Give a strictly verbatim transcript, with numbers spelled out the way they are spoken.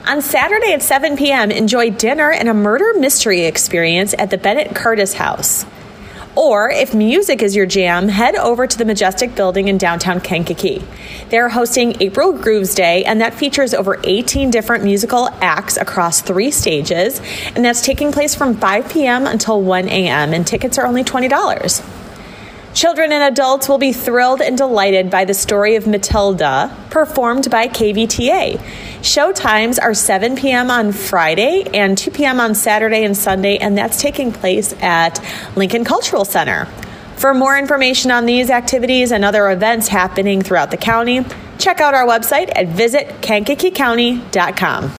On Saturday at seven p.m., enjoy dinner and a murder mystery experience at the Bennett Curtis House. Or, if music is your jam, head over to the Majestic Building in downtown Kankakee. They're hosting April Grooves Day, and that features over eighteen different musical acts across three stages, and that's taking place from five p.m. until one a.m., and tickets are only twenty dollars. Children and adults will be thrilled and delighted by the story of Matilda, performed by K V T A. Show times are seven p.m. on Friday and two p.m. on Saturday and Sunday, and that's taking place at Lincoln Cultural Center. For more information on these activities and other events happening throughout the county, check out our website at visit kankakee county dot com.